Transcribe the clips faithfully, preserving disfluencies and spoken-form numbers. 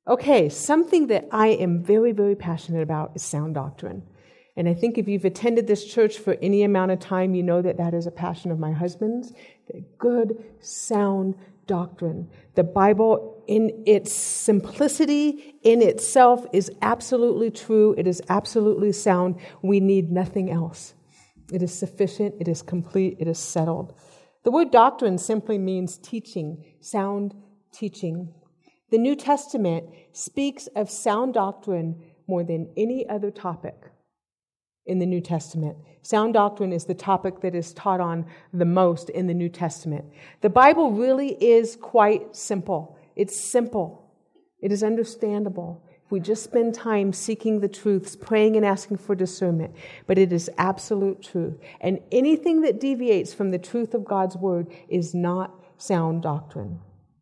Okay, something that I am very, very passionate about is sound doctrine. And I think if you've attended this church for any amount of time, you know that that is a passion of my husband's. The good, sound doctrine. The Bible, in its simplicity, in itself, is absolutely true. It is absolutely sound. We need nothing else. It is sufficient. It is complete. It is settled. The word doctrine simply means teaching, sound teaching. The New Testament speaks of sound doctrine more than any other topic in the New Testament. Sound doctrine is the topic that is taught on the most in the New Testament. The Bible really is quite simple. It's simple. It is understandable. If we just spend time seeking the truths, praying and asking for discernment, but it is absolute truth. And anything that deviates from the truth of God's word is not sound doctrine.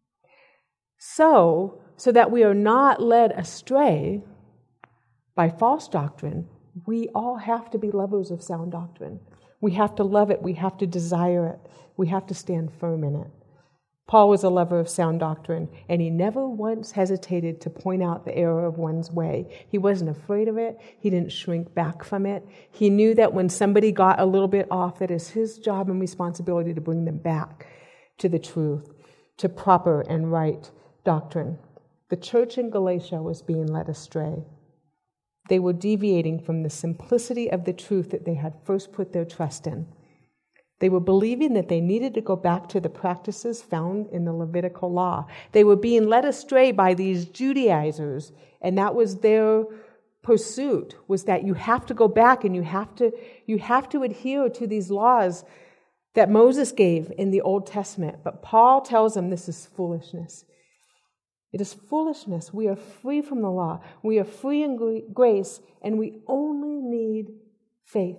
So, so that we are not led astray by false doctrine, we all have to be lovers of sound doctrine. We have to love it. We have to desire it. We have to stand firm in it. Paul was a lover of sound doctrine, and he never once hesitated to point out the error of one's way. He wasn't afraid of it. He didn't shrink back from it. He knew that when somebody got a little bit off, that it's his job and responsibility to bring them back to the truth, to proper and right doctrine. The church in Galatia was being led astray. They were deviating from the simplicity of the truth that they had first put their trust in. They were believing that they needed to go back to the practices found in the Levitical law. They were being led astray by these Judaizers, and that was their pursuit, was that you have to go back and you have to, you have to adhere to these laws that Moses gave in the Old Testament. But Paul tells them this is foolishness. It is foolishness. We are free from the law. We are free in grace, and we only need faith.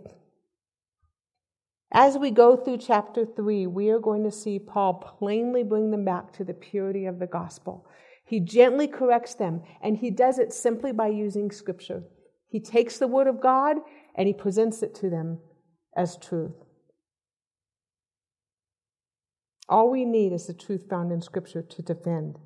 As we go through chapter three, we are going to see Paul plainly bring them back to the purity of the gospel. He gently corrects them, and he does it simply by using Scripture. He takes the Word of God, and he presents it to them as truth. All we need is the truth found in Scripture to defend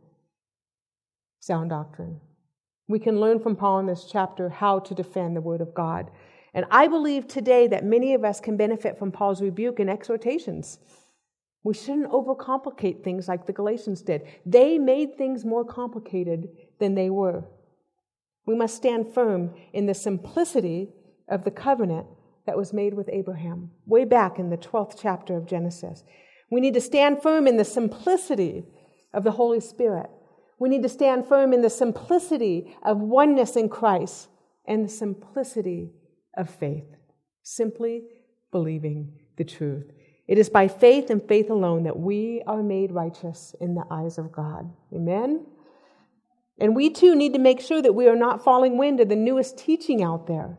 sound doctrine. We can learn from Paul in this chapter how to defend the Word of God. And I believe today that many of us can benefit from Paul's rebuke and exhortations. We shouldn't overcomplicate things like the Galatians did. They made things more complicated than they were. We must stand firm in the simplicity of the covenant that was made with Abraham, way back in the twelfth chapter of Genesis. We need to stand firm in the simplicity of the Holy Spirit. We need to stand firm in the simplicity of oneness in Christ and the simplicity of faith, simply believing the truth. It is by faith and faith alone that we are made righteous in the eyes of God. Amen? And we too need to make sure that we are not falling wind to the newest teaching out there,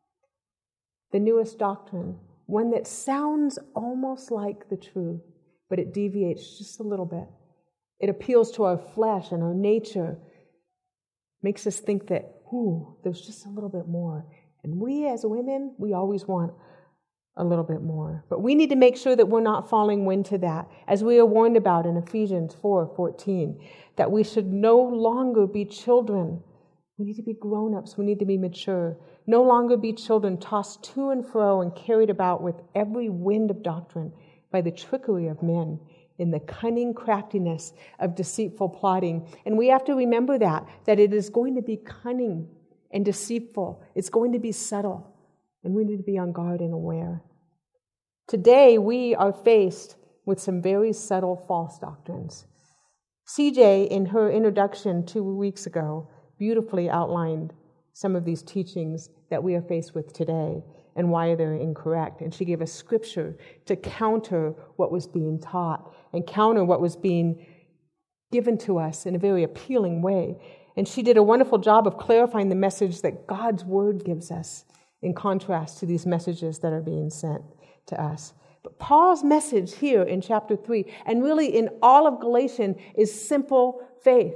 the newest doctrine, one that sounds almost like the truth, but it deviates just a little bit. It appeals to our flesh and our nature, makes us think that, ooh, there's just a little bit more. And we as women, we always want a little bit more. But we need to make sure that we're not falling wind to that, as we are warned about in Ephesians four fourteen, that we should no longer be children. We need to be grown-ups. We need to be mature. No longer be children tossed to and fro and carried about with every wind of doctrine by the trickery of men, in the cunning craftiness of deceitful plotting. And we have to remember that, that it is going to be cunning and deceitful. It's going to be subtle, and we need to be on guard and aware. Today, we are faced with some very subtle false doctrines. C J, in her introduction two weeks ago, beautifully outlined some of these teachings that we are faced with today and why they're incorrect. And she gave us scripture to counter what was being taught and counter what was being given to us in a very appealing way. And she did a wonderful job of clarifying the message that God's Word gives us in contrast to these messages that are being sent to us. But Paul's message here in chapter three, and really in all of Galatians, is simple faith.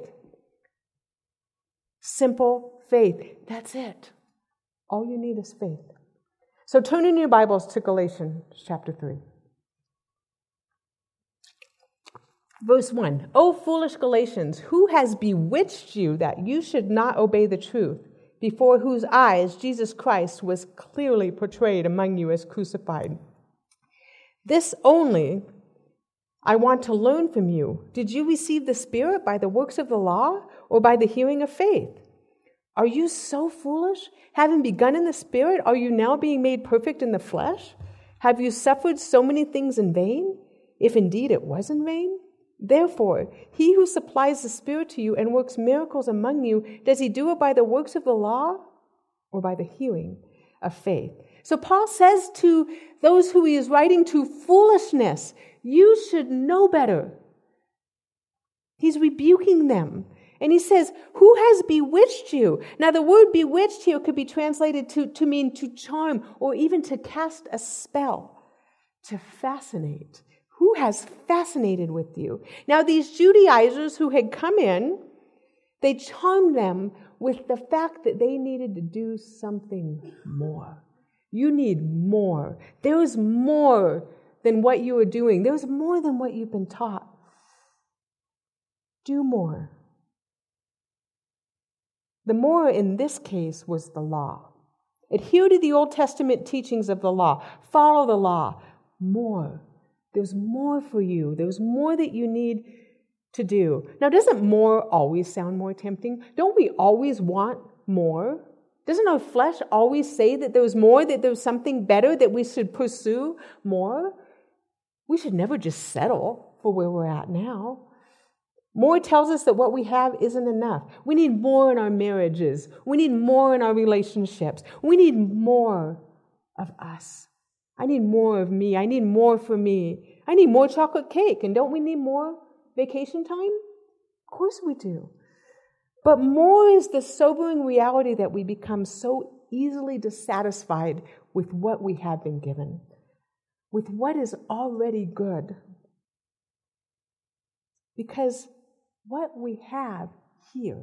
Simple faith. That's it. All you need is faith. So turn in your Bibles to Galatians chapter three. Verse one, O foolish Galatians, who has bewitched you that you should not obey the truth, before whose eyes Jesus Christ was clearly portrayed among you as crucified? This only I want to learn from you. Did you receive the Spirit by the works of the law or by the hearing of faith? Are you so foolish? Having begun in the Spirit, are you now being made perfect in the flesh? Have you suffered so many things in vain, if indeed it was in vain? Therefore, he who supplies the Spirit to you and works miracles among you, does he do it by the works of the law or by the hearing of faith? So Paul says to those who he is writing to, foolishness, you should know better. He's rebuking them. And he says, who has bewitched you? Now the word bewitched here could be translated to, to mean to charm or even to cast a spell, to fascinate. Who has fascinated with you? Now these Judaizers who had come in, they charmed them with the fact that they needed to do something more. You need more. There is more than what you are doing. There's more than what you've been taught. Do more. The more in this case was the law. Adhere to the Old Testament teachings of the law. Follow the law. More. There's more for you. There's more that you need to do. Now, doesn't more always sound more tempting? Don't we always want more? Doesn't our flesh always say that there's more, that there's something better, that we should pursue more? We should never just settle for where we're at now. More tells us that what we have isn't enough. We need more in our marriages. We need more in our relationships. We need more of us. I need more of me. I need more for me. I need more chocolate cake. And don't we need more vacation time? Of course we do. But more is the sobering reality that we become so easily dissatisfied with what we have been given, with what is already good. Because what we have here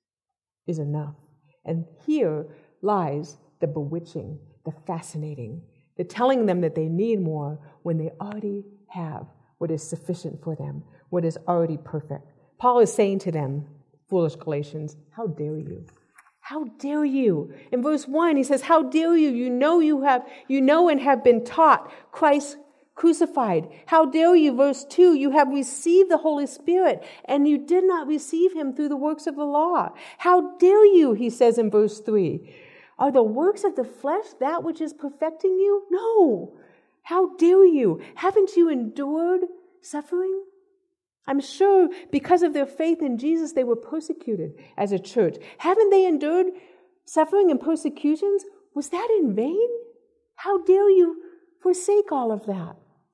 is enough. And here lies the bewitching, the fascinating, the telling them that they need more when they already have what is sufficient for them, what is already perfect. Paul is saying to them, foolish Galatians, how dare you? How dare you? In verse one, he says, how dare you? You know you have, you know and have been taught Christ crucified. How dare you? Verse two, you have received the Holy Spirit and you did not receive him through the works of the law. How dare you? He says in verse three. Are the works of the flesh that which is perfecting you? No. How dare you? Haven't you endured suffering? I'm sure because of their faith in Jesus, they were persecuted as a church. Haven't they endured suffering and persecutions? Was that in vain? How dare you forsake all of that?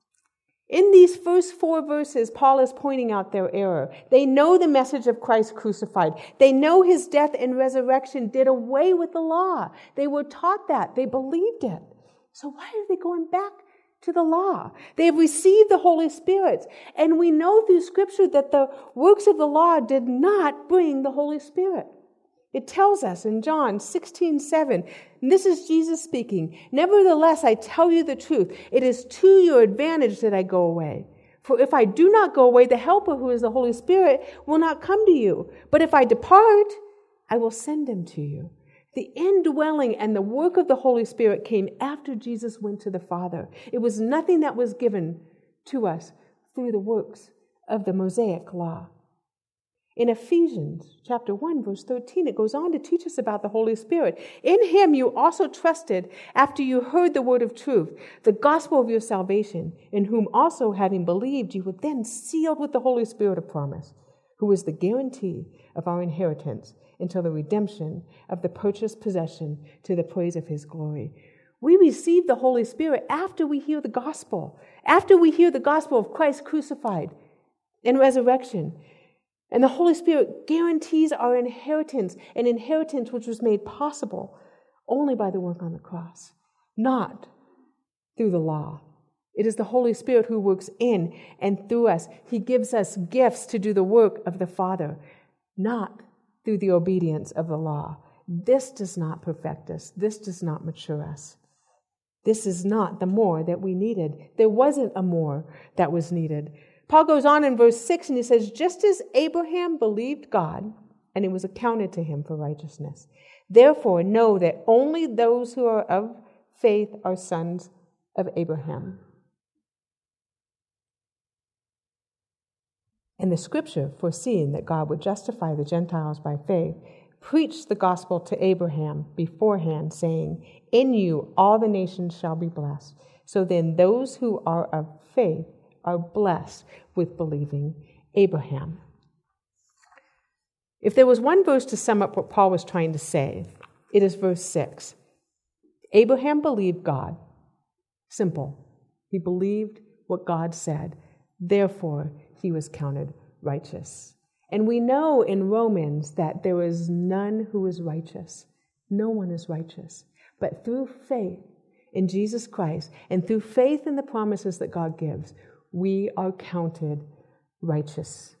In these first four verses, Paul is pointing out their error. They know the message of Christ crucified. They know his death and resurrection did away with the law. They were taught that. They believed it. So why are they going back to the law? They have received the Holy Spirit. And we know through Scripture that the works of the law did not bring the Holy Spirit. It tells us in John sixteen seven, and this is Jesus speaking, nevertheless, I tell you the truth, it is to your advantage that I go away. For if I do not go away, the Helper, who is the Holy Spirit, will not come to you. But if I depart, I will send him to you. The indwelling and the work of the Holy Spirit came after Jesus went to the Father. It was nothing that was given to us through the works of the Mosaic law. In Ephesians chapter one, verse thirteen, it goes on to teach us about the Holy Spirit. In him you also trusted after you heard the word of truth, the gospel of your salvation, in whom also, having believed, you were then sealed with the Holy Spirit of promise, who is the guarantee of our inheritance until the redemption of the purchased possession to the praise of his glory. We receive the Holy Spirit after we hear the gospel, after we hear the gospel of Christ crucified and resurrection. And the Holy Spirit guarantees our inheritance, an inheritance which was made possible only by the work on the cross, not through the law. It is the Holy Spirit who works in and through us. He gives us gifts to do the work of the Father, not through the obedience of the law. This does not perfect us. This does not mature us. This is not the more that we needed. There wasn't a more that was needed. Paul goes on in verse six and he says, just as Abraham believed God, and it was accounted to him for righteousness. Therefore, know that only those who are of faith are sons of Abraham. And the scripture, foreseeing that God would justify the Gentiles by faith, preached the gospel to Abraham beforehand, saying, in you all the nations shall be blessed. So then those who are of faith are blessed with believing Abraham. If there was one verse to sum up what Paul was trying to say, it is verse six. Abraham believed God. Simple. He believed what God said. Therefore, he was counted righteous. And we know in Romans that there is none who is righteous. No one is righteous. But through faith in Jesus Christ and through faith in the promises that God gives, we are counted righteous.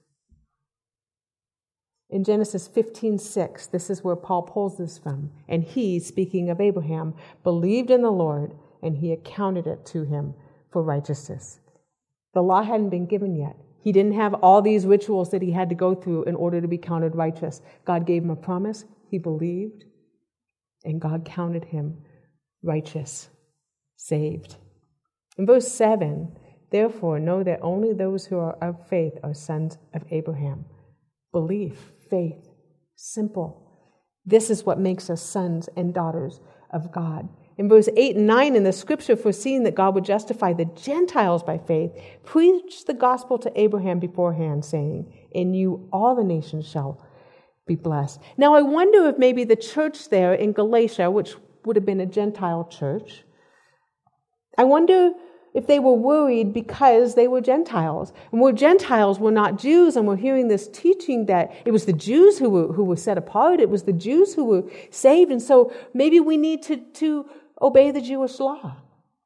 In Genesis fifteen six, this is where Paul pulls this from. And he, speaking of Abraham, believed in the Lord, and he accounted it to him for righteousness. The law hadn't been given yet. He didn't have all these rituals that he had to go through in order to be counted righteous. God gave him a promise. He believed, and God counted him righteous, saved. In verse seven, therefore know that only those who are of faith are sons of Abraham. Belief, faith, simple. This is what makes us sons and daughters of God. In verse eight and nine, in the scripture, foreseeing that God would justify the Gentiles by faith, preached the gospel to Abraham beforehand, saying, in you all the nations shall be blessed. Now, I wonder if maybe the church there in Galatia, which would have been a Gentile church, I wonder if they were worried because they were Gentiles. And we're Gentiles, we're not Jews, and we're hearing this teaching that it was the Jews who were who were set apart, it was the Jews who were saved, and so maybe we need to, to obey the Jewish law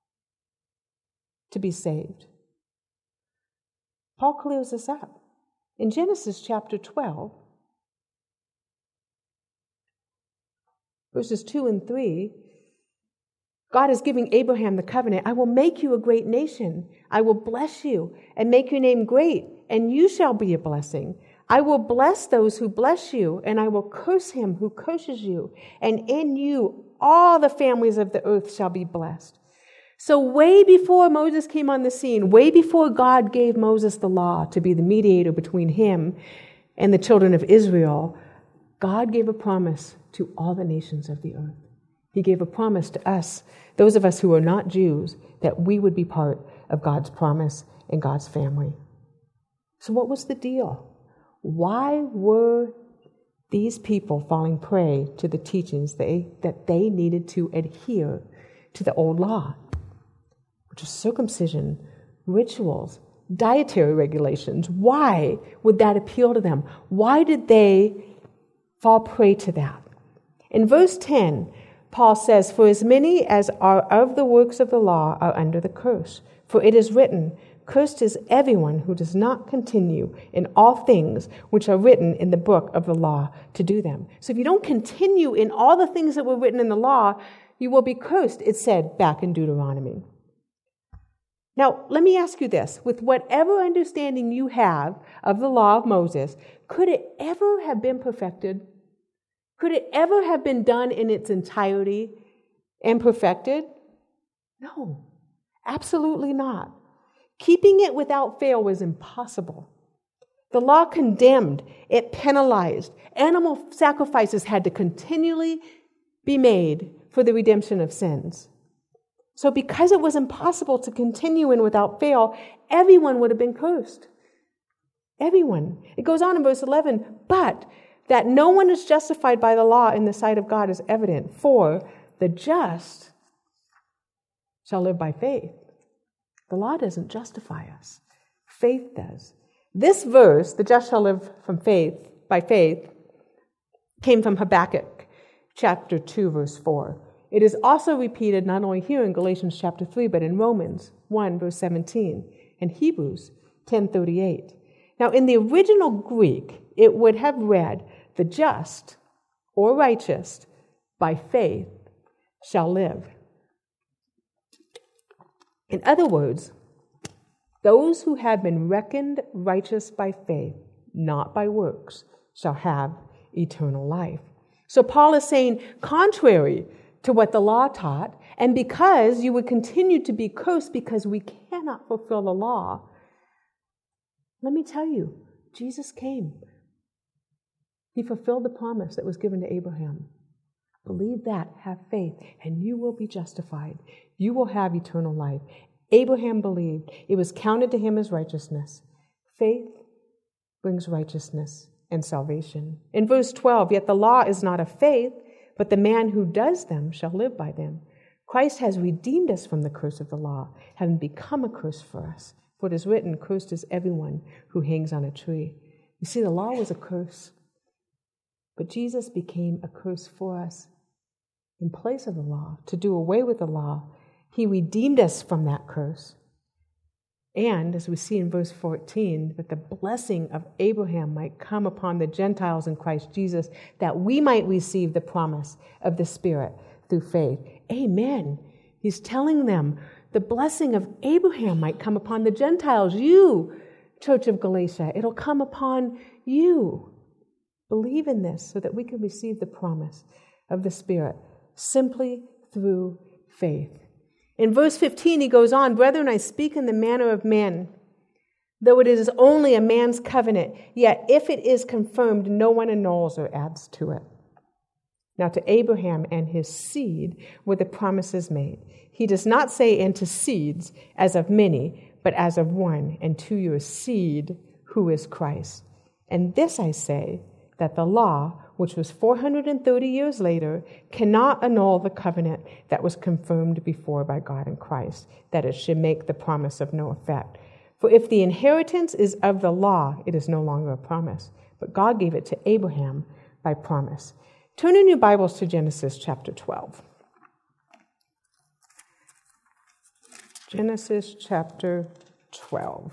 to be saved. Paul clears this up. In Genesis chapter twelve, verses two and three, God is giving Abraham the covenant. I will make you a great nation. I will bless you and make your name great, and you shall be a blessing. I will bless those who bless you, and I will curse him who curses you. And in you all the families of the earth shall be blessed. So way before Moses came on the scene, way before God gave Moses the law to be the mediator between him and the children of Israel, God gave a promise to all the nations of the earth. He gave a promise to us, those of us who are not Jews, that we would be part of God's promise and God's family. So what was the deal? Why were these people falling prey to the teachings they, that they needed to adhere to the old law, which is circumcision, rituals, dietary regulations? Why would that appeal to them? Why did they fall prey to that? In verse ten, Paul says, for as many as are of the works of the law are under the curse. For it is written, cursed is everyone who does not continue in all things which are written in the book of the law to do them. So if you don't continue in all the things that were written in the law, you will be cursed, it said back in Deuteronomy. Now, let me ask you this. With whatever understanding you have of the law of Moses, could it ever have been perfected? Could it ever have been done in its entirety and perfected? No, absolutely not. Keeping it without fail was impossible. The law condemned, it penalized. Animal sacrifices had to continually be made for the redemption of sins. So because it was impossible to continue in without fail, everyone would have been cursed. Everyone. It goes on in verse eleven, but that no one is justified by the law in the sight of God is evident, for the just shall live by faith. The law doesn't justify us. Faith does. This verse, the just shall live from faith, by faith, came from Habakkuk chapter two, verse four. It is also repeated not only here in Galatians chapter three, but in Romans one, verse seventeen, and Hebrews ten thirty-eight. Now, in the original Greek, it would have read, the just or righteous by faith shall live. In other words, Those who have been reckoned righteous by faith, not by works, shall have eternal life. So Paul is saying, contrary to what the law taught, and because you would continue to be cursed because we cannot fulfill the law, let me tell you, Jesus came. He fulfilled the promise that was given to Abraham. Believe that, have faith, and you will be justified. You will have eternal life. Abraham believed. It was counted to him as righteousness. Faith brings righteousness and salvation. In verse twelve, yet the law is not of faith, but the man who does them shall live by them. Christ has redeemed us from the curse of the law, having become a curse for us. For it is written, cursed is everyone who hangs on a tree. You see, the law was a curse, but Jesus became a curse for us in place of the law, to do away with the law. He redeemed us from that curse. And, as we see in verse fourteen, that the blessing of Abraham might come upon the Gentiles in Christ Jesus, that we might receive the promise of the Spirit through faith. Amen. He's telling them the blessing of Abraham might come upon the Gentiles. You, Church of Galatia, it'll come upon you. Believe in this so that we can receive the promise of the Spirit simply through faith. In verse fifteen, he goes on, brethren, I speak in the manner of men, though it is only a man's covenant, yet if it is confirmed, no one annuls or adds to it. Now to Abraham and his seed were the promises made. He does not say into seeds as of many, but as of one, and to your seed, who is Christ. And this I say, that the law, which was four hundred thirty years later, cannot annul the covenant that was confirmed before by God in Christ, that it should make the promise of no effect. For if the inheritance is of the law, it is no longer a promise, but God gave it to Abraham by promise. Turn in your Bibles to Genesis chapter twelve. Genesis chapter twelve.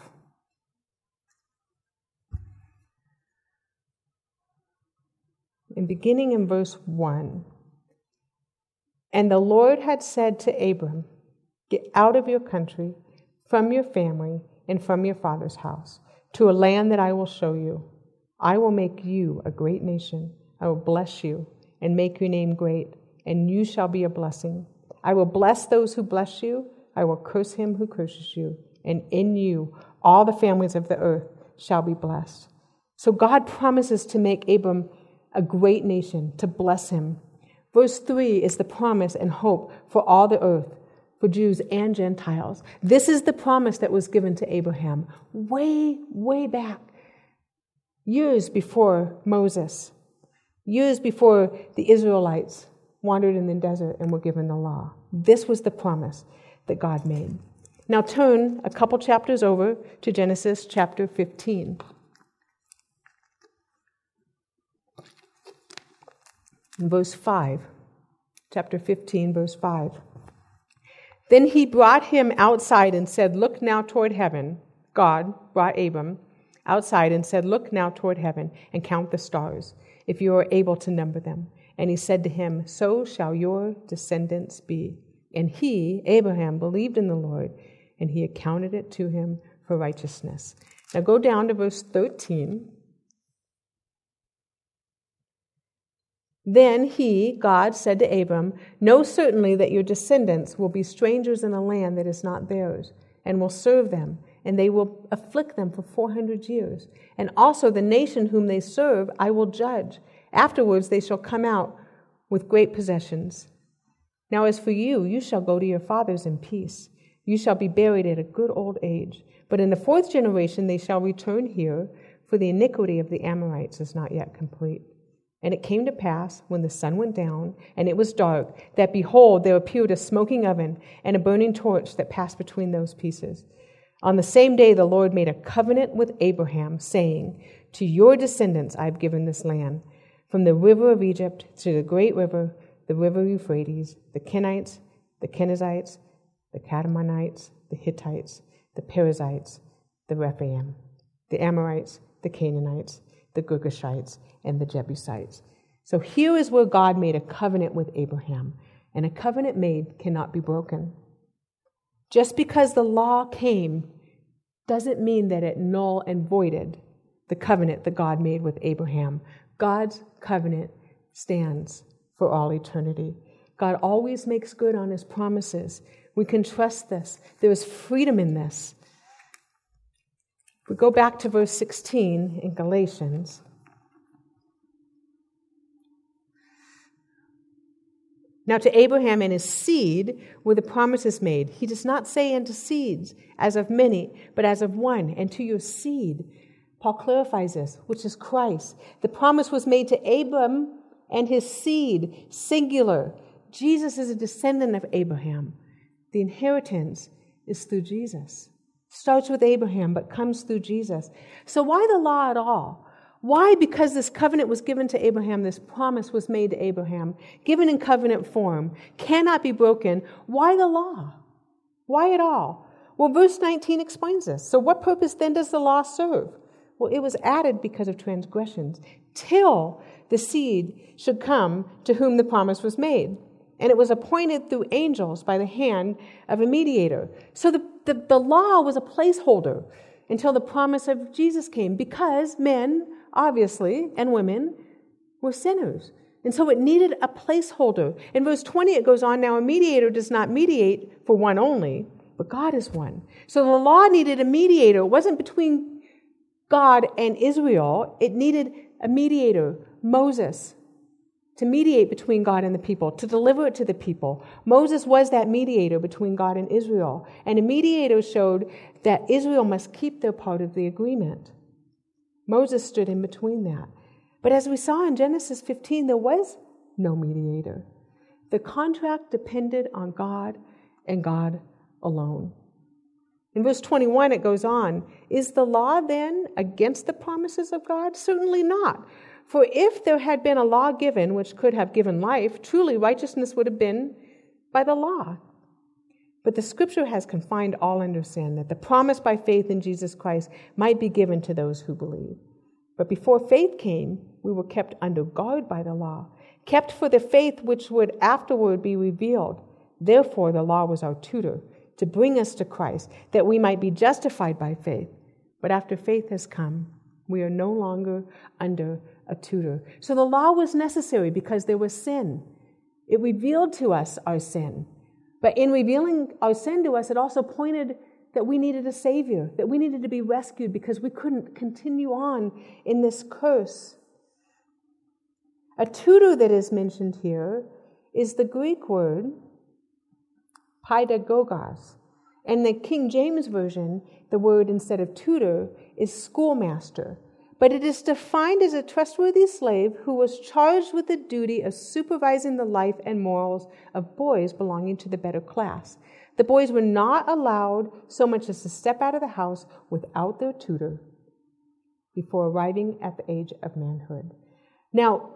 And beginning in verse one, and the Lord had said to Abram, get out of your country, from your family, and from your father's house, to a land that I will show you. I will make you a great nation. I will bless you and make your name great, and you shall be a blessing. I will bless those who bless you. I will curse him who curses you. And in you, all the families of the earth shall be blessed. So God promises to make Abram a great nation, to bless him. Verse three is the promise and hope for all the earth, for Jews and Gentiles. This is the promise that was given to Abraham way, way back, years before Moses, years before the Israelites wandered in the desert and were given the law. This was the promise that God made. Now turn a couple chapters over to Genesis chapter fifteen. In verse five, chapter fifteen, verse five. Then he brought him outside and said, look now toward heaven. God brought Abram outside and said, look now toward heaven and count the stars, if you are able to number them. And he said to him, so shall your descendants be. And he, Abraham, believed in the Lord, and he accounted it to him for righteousness. Now go down to verse thirteen. Then he, God, said to Abram, know certainly that your descendants will be strangers in a land that is not theirs, and will serve them, and they will afflict them for four hundred years. And also the nation whom they serve I will judge. Afterwards they shall come out with great possessions. Now as for you, you shall go to your fathers in peace. You shall be buried at a good old age. But in the fourth generation they shall return here, for the iniquity of the Amorites is not yet complete. And it came to pass, when the sun went down, and it was dark, that behold, there appeared a smoking oven and a burning torch that passed between those pieces. On the same day the Lord made a covenant with Abraham, saying, to your descendants I have given this land, from the river of Egypt to the great river, the river Euphrates, the Kenites, the Kenizzites, the Kadmonites, the Hittites, the Perizzites, the Rephaim, the Amorites, the Canaanites, the Girgashites, and the Jebusites. So here is where God made a covenant with Abraham, and a covenant made cannot be broken. Just because the law came doesn't mean that it null and voided the covenant that God made with Abraham. God's covenant stands for all eternity. God always makes good on his promises. We can trust this. There is freedom in this. We go back to verse sixteen in Galatians. Now to Abraham and his seed were the promises made. He does not say unto seeds, as of many, but as of one, and to your seed. Paul clarifies this, which is Christ. The promise was made to Abram and his seed, singular. Jesus is a descendant of Abraham. The inheritance is through Jesus. Starts with Abraham, but comes through Jesus. So why the law at all? Why? Because this covenant was given to Abraham, this promise was made to Abraham, given in covenant form, cannot be broken. Why the law? Why at all? Well, verse nineteen explains this. So what purpose then does the law serve? Well, it was added because of transgressions, till the seed should come to whom the promise was made. And it was appointed through angels by the hand of a mediator. So the, the, the law was a placeholder until the promise of Jesus came, because men, obviously, and women were sinners. And so it needed a placeholder. In verse twenty, it goes on, now a mediator does not mediate for one only, but God is one. So the law needed a mediator. It wasn't between God and Israel. It needed a mediator, Moses, to mediate between God and the people, to deliver it to the people. Moses was that mediator between God and Israel. And a mediator showed that Israel must keep their part of the agreement. Moses stood in between that. But as we saw in Genesis fifteen, there was no mediator. The contract depended on God and God alone. In verse twenty-one, it goes on, is the law then against the promises of God? Certainly not. For if there had been a law given which could have given life, truly righteousness would have been by the law. But the Scripture has confined all under sin, that the promise by faith in Jesus Christ might be given to those who believe. But before faith came, we were kept under guard by the law, kept for the faith which would afterward be revealed. Therefore the law was our tutor, to bring us to Christ, that we might be justified by faith. But after faith has come, we are no longer under a tutor. So the law was necessary because there was sin. It revealed to us our sin. But in revealing our sin to us, it also pointed that we needed a Savior, that we needed to be rescued because we couldn't continue on in this curse. A tutor that is mentioned here is the Greek word paidagogos. And the King James Version, the word instead of tutor is schoolmaster. But it is defined as a trustworthy slave who was charged with the duty of supervising the life and morals of boys belonging to the better class. The boys were not allowed so much as to step out of the house without their tutor before arriving at the age of manhood. Now,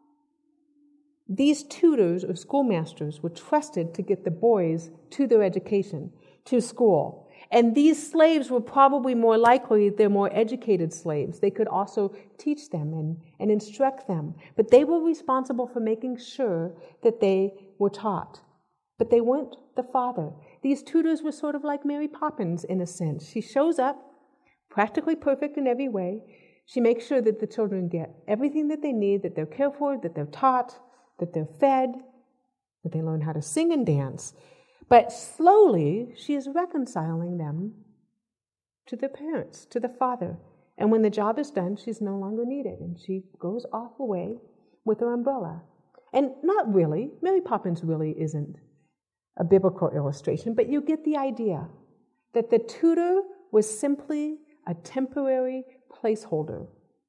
these tutors or schoolmasters were trusted to get the boys to their education, to school. And these slaves were probably more likely, they're more educated slaves. They could also teach them and, and instruct them. But they were responsible for making sure that they were taught. But they weren't the father. These tutors were sort of like Mary Poppins in a sense. She shows up, practically perfect in every way. She makes sure that the children get everything that they need, that they're cared for, that they're taught, that they're fed, that they learn how to sing and dance. But slowly, she is reconciling them to their parents, to the father. And when the job is done, she's no longer needed. And she goes off away with her umbrella. And not really, Mary Poppins really isn't a biblical illustration, but you get the idea that the tutor was simply a temporary placeholder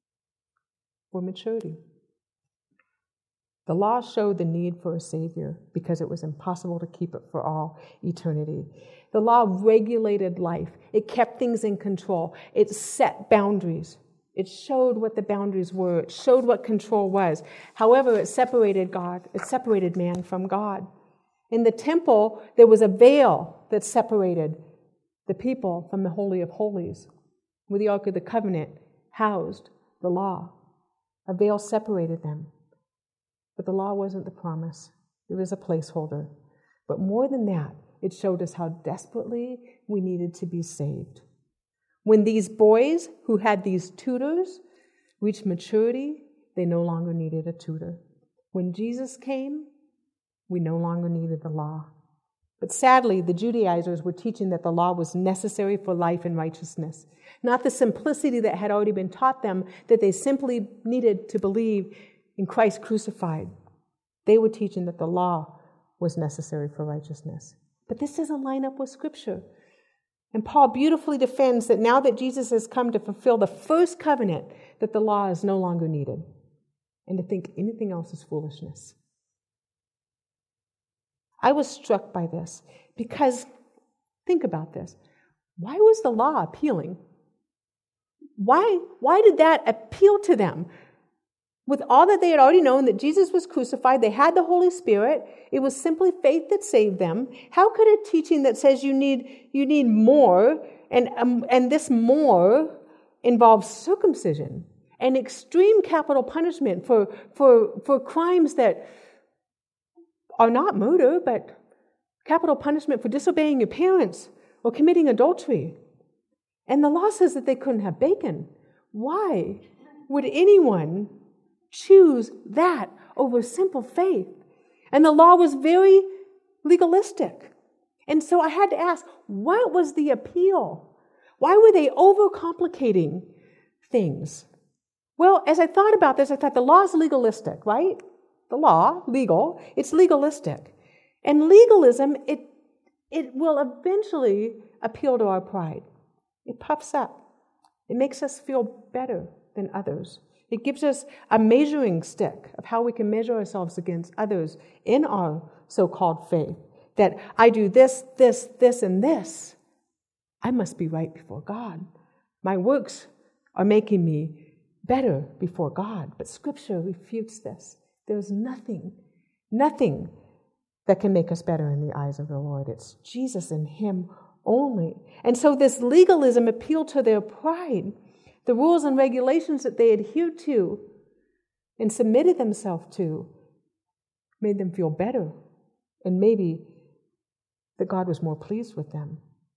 for maturity. The law showed the need for a Savior because it was impossible to keep it for all eternity. The law regulated life. It kept things in control. It set boundaries. It showed what the boundaries were. It showed what control was. However, it separated God. It separated man from God. In the temple, there was a veil that separated the people from the Holy of Holies, where the Ark of the Covenant housed the law. A veil separated them. But the law wasn't the promise. It was a placeholder. But more than that, it showed us how desperately we needed to be saved. When these boys who had these tutors reached maturity, they no longer needed a tutor. When Jesus came, we no longer needed the law. But sadly, the Judaizers were teaching that the law was necessary for life and righteousness, not the simplicity that had already been taught them, that they simply needed to believe in Christ crucified. They were teaching that the law was necessary for righteousness. But this doesn't line up with Scripture. And Paul beautifully defends that now that Jesus has come to fulfill the first covenant, that the law is no longer needed. And to think anything else is foolishness. I was struck by this because, think about this. Why was the law appealing? Why, why did that appeal to them? With all that they had already known, that Jesus was crucified, they had the Holy Spirit, it was simply faith that saved them. How could a teaching that says you need, you need more, and, um, and this more involves circumcision and extreme capital punishment for, for, for crimes that are not murder, but capital punishment for disobeying your parents or committing adultery. And the law says that they couldn't have bacon. Why would anyone choose that over simple faith? And the law was very legalistic. And so I had to ask, what was the appeal? Why were they overcomplicating things? Well, as I thought about this, I thought the law is legalistic, right? The law, legal, it's legalistic. And legalism, it, it will eventually appeal to our pride. It puffs up. It makes us feel better than others. It gives us a measuring stick of how we can measure ourselves against others in our so-called faith. That I do this, this, this, and this. I must be right before God. My works are making me better before God. But Scripture refutes this. There's nothing, nothing that can make us better in the eyes of the Lord. It's Jesus and Him only. And so this legalism appealed to their pride. The rules and regulations that they adhered to and submitted themselves to made them feel better, and maybe that God was more pleased with them.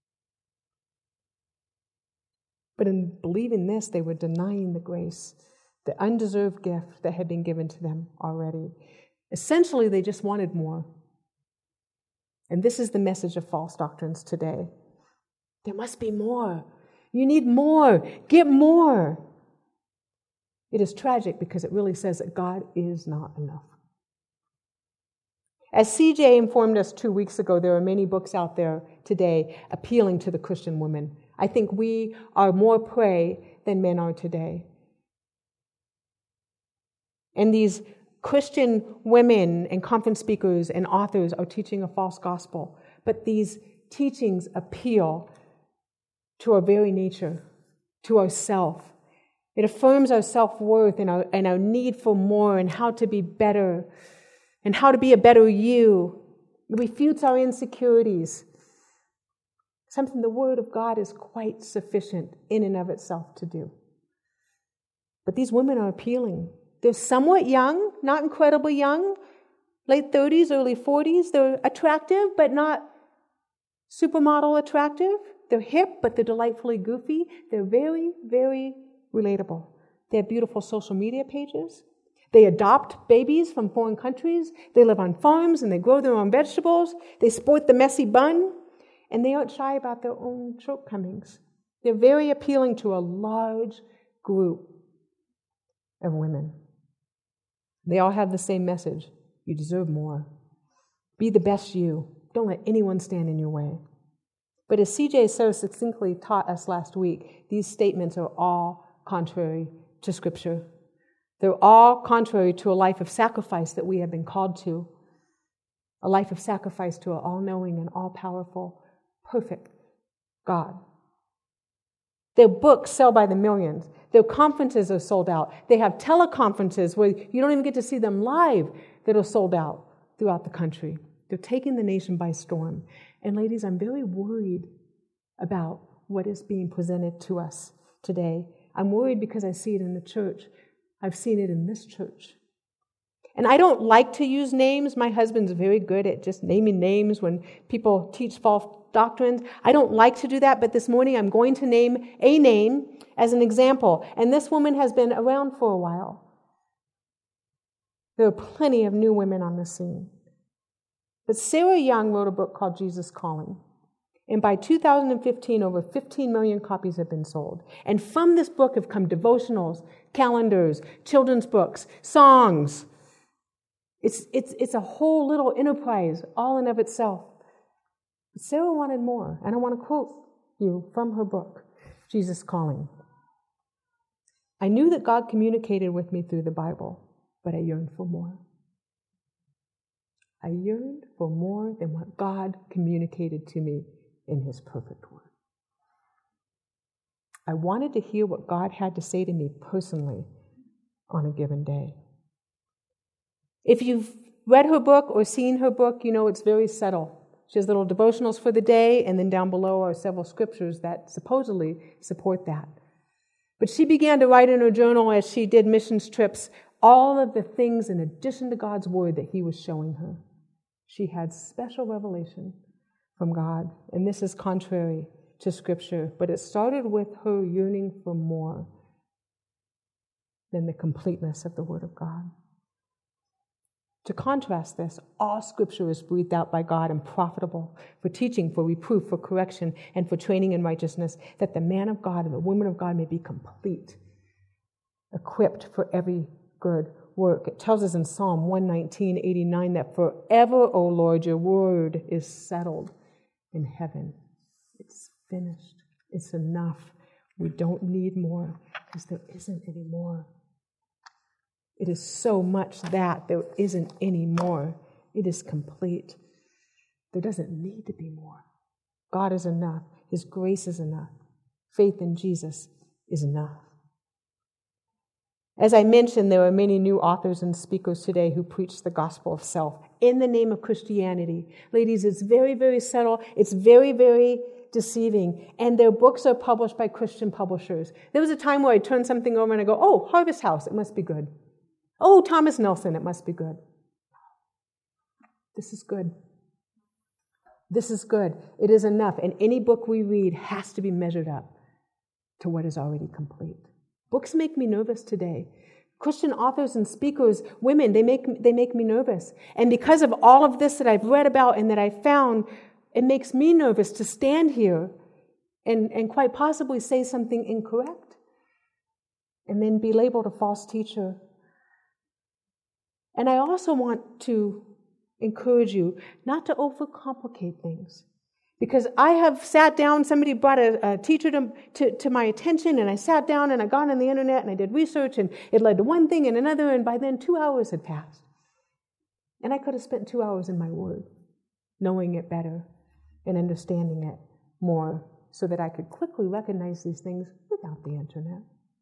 But in believing this, they were denying the grace, the undeserved gift that had been given to them already. Essentially, they just wanted more. And this is the message of false doctrines today. There must be more. You need more. Get more. It is tragic because it really says that God is not enough. As C J informed us two weeks ago, there are many books out there today appealing to the Christian woman. I think we are more prey than men are today. And these Christian women and conference speakers and authors are teaching a false gospel. But these teachings appeal to our very nature, to our self. It affirms our self-worth and our, and our need for more and how to be better and how to be a better you. It refutes our insecurities. Something the Word of God is quite sufficient in and of itself to do. But these women are appealing. They're somewhat young, not incredibly young, late thirties, early forties. They're attractive, but not supermodel attractive. They're hip, but they're delightfully goofy. They're very, very relatable. They have beautiful social media pages. They adopt babies from foreign countries. They live on farms and they grow their own vegetables. They sport the messy bun. And they aren't shy about their own shortcomings. They're very appealing to a large group of women. They all have the same message. You deserve more. Be the best you. Don't let anyone stand in your way. But as C J so succinctly taught us last week, these statements are all contrary to Scripture. They're all contrary to a life of sacrifice that we have been called to. A life of sacrifice to an all-knowing and all-powerful, perfect God. Their books sell by the millions. Their conferences are sold out. They have teleconferences where you don't even get to see them live that are sold out throughout the country. They're taking the nation by storm. And ladies, I'm very worried about what is being presented to us today. I'm worried because I see it in the church. I've seen it in this church. And I don't like to use names. My husband's very good at just naming names when people teach false doctrines. I don't like to do that, but this morning I'm going to name a name as an example. And this woman has been around for a while. There are plenty of new women on the scene. But Sarah Young wrote a book called Jesus Calling. And by two thousand fifteen, over fifteen million copies have been sold. And from this book have come devotionals, calendars, children's books, songs. It's, it's, it's a whole little enterprise all in of itself. But Sarah wanted more. And I want to quote you from her book, Jesus Calling. I knew that God communicated with me through the Bible, but I yearned for more. I yearned for more than what God communicated to me in His perfect word. I wanted to hear what God had to say to me personally on a given day. If you've read her book or seen her book, you know it's very subtle. She has little devotionals for the day, and then down below are several scriptures that supposedly support that. But she began to write in her journal as she did missions trips all of the things in addition to God's word that He was showing her. She had special revelation from God, and this is contrary to Scripture, but it started with her yearning for more than the completeness of the Word of God. To contrast this, all Scripture is breathed out by God and profitable for teaching, for reproof, for correction, and for training in righteousness, that the man of God and the woman of God may be complete, equipped for every good work. It tells us in Psalm one nineteen, eighty-nine that forever, O Lord, your word is settled in heaven. It's finished. It's enough. We don't need more because there isn't any more. It is so much that there isn't any more. It is complete. There doesn't need to be more. God is enough. His grace is enough. Faith in Jesus is enough. As I mentioned, there are many new authors and speakers today who preach the gospel of self in the name of Christianity. Ladies, it's very, very subtle. It's very, very deceiving. And their books are published by Christian publishers. There was a time where I turned something over and I go, oh, Harvest House, it must be good. Oh, Thomas Nelson, it must be good. This is good. This is good. It is enough. And any book we read has to be measured up to what is already complete. Books make me nervous today. Christian authors and speakers, women, they make, they make me nervous. And because of all of this that I've read about and that I found, it makes me nervous to stand here and, and quite possibly say something incorrect and then be labeled a false teacher. And I also want to encourage you not to overcomplicate things. Because I have sat down, somebody brought a, a teacher to, to, to my attention, and I sat down and I got on the internet and I did research, and it led to one thing and another, and by then two hours had passed. And I could have spent two hours in my word, knowing it better and understanding it more, so that I could quickly recognize these things without the internet.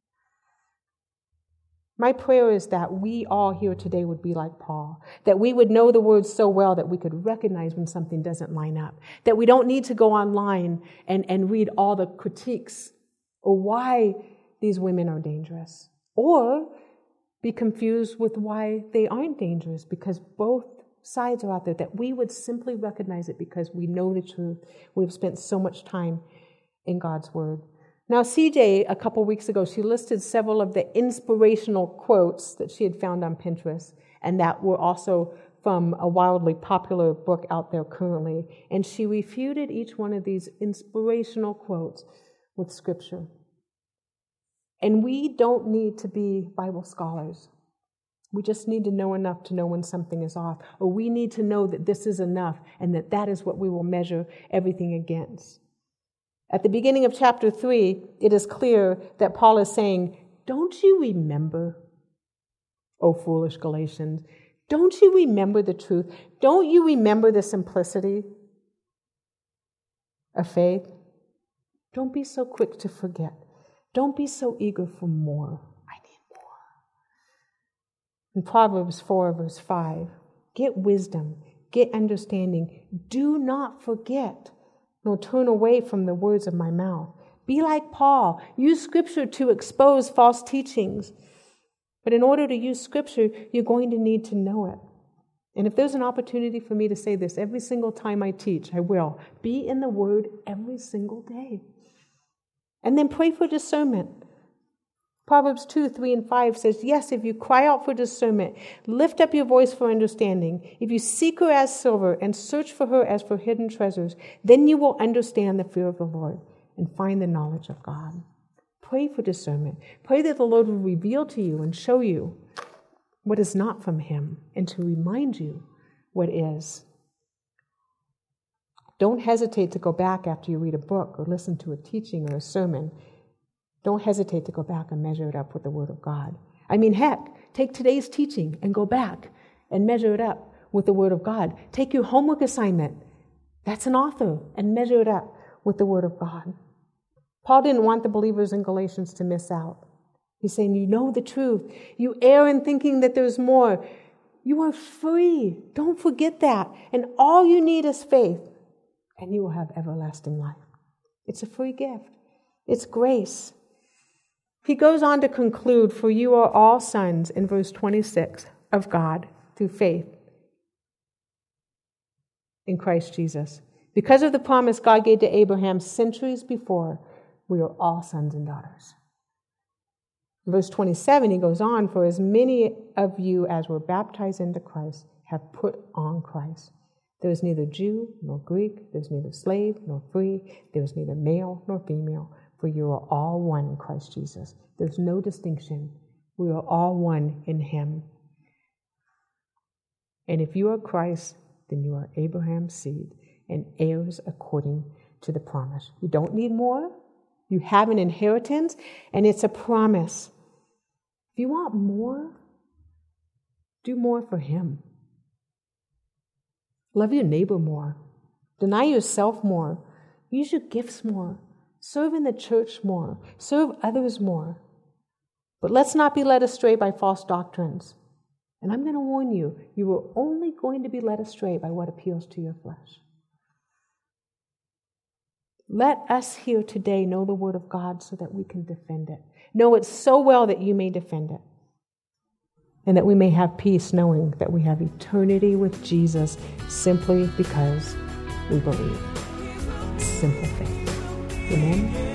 My prayer is that we all here today would be like Paul, that we would know the words so well that we could recognize when something doesn't line up, that we don't need to go online and, and read all the critiques or why these women are dangerous, or be confused with why they aren't dangerous, because both sides are out there, that we would simply recognize it because we know the truth. We've spent so much time in God's Word. Now, C J, a couple weeks ago, she listed several of the inspirational quotes that she had found on Pinterest, and that were also from a wildly popular book out there currently. And she refuted each one of these inspirational quotes with Scripture. And we don't need to be Bible scholars. We just need to know enough to know when something is off, or we need to know that this is enough and that that is what we will measure everything against. At the beginning of chapter three, it is clear that Paul is saying, don't you remember, O foolish Galatians? Don't you remember the truth? Don't you remember the simplicity of faith? Don't be so quick to forget. Don't be so eager for more. I need more. In Proverbs four, verse five, get wisdom, get understanding. Do not forget, nor turn away from the words of my mouth. Be like Paul. Use Scripture to expose false teachings. But in order to use Scripture, you're going to need to know it. And if there's an opportunity for me to say this every single time I teach, I will. Be in the Word every single day. And then pray for discernment. Proverbs two, three, and five says, yes, if you cry out for discernment, lift up your voice for understanding. If you seek her as silver and search for her as for hidden treasures, then you will understand the fear of the Lord and find the knowledge of God. Pray for discernment. Pray that the Lord will reveal to you and show you what is not from him, and to remind you what is. Don't hesitate to go back after you read a book or listen to a teaching or a sermon. Don't hesitate to go back and measure it up with the Word of God. I mean, heck, take today's teaching and go back and measure it up with the Word of God. Take your homework assignment, that's an author, and measure it up with the Word of God. Paul didn't want the believers in Galatians to miss out. He's saying, you know the truth. You err in thinking that there's more. You are free. Don't forget that. And all you need is faith, and you will have everlasting life. It's a free gift. It's grace. He goes on to conclude, for you are all sons, in verse twenty-six, of God through faith in Christ Jesus. Because of the promise God gave to Abraham centuries before, we are all sons and daughters. In verse twenty-seven, he goes on, for as many of you as were baptized into Christ have put on Christ. There is neither Jew nor Greek, there is neither slave nor free, there is neither male nor female, for you are all one in Christ Jesus. There's no distinction. We are all one in him. And if you are Christ, then you are Abraham's seed and heirs according to the promise. You don't need more. You have an inheritance, and it's a promise. If you want more, do more for him. Love your neighbor more. Deny yourself more. Use your gifts more. Serve in the church more. Serve others more. But let's not be led astray by false doctrines. And I'm going to warn you, you are only going to be led astray by what appeals to your flesh. Let us here today know the Word of God so that we can defend it. Know it so well that you may defend it. And that we may have peace knowing that we have eternity with Jesus simply because we believe. Simple faith. Amen.